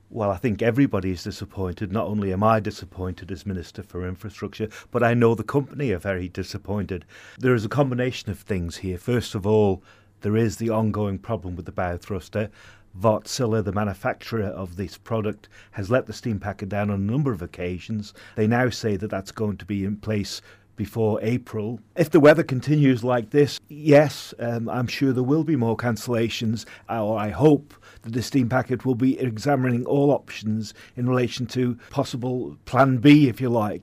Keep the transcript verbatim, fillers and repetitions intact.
Well, I think everybody is disappointed. Not only am I disappointed as Minister for Infrastructure, but I know the company are very disappointed. There is a combination of things here. First of all, there is the ongoing problem with the bow thruster. Wärtsilä, the manufacturer of this product, has let the steam packet down on a number of occasions. They now say that that's going to be in place before April. If the weather continues like this, yes, um, I'm sure there will be more cancellations, or I hope that the steam packet will be examining all options in relation to possible plan B, if you like.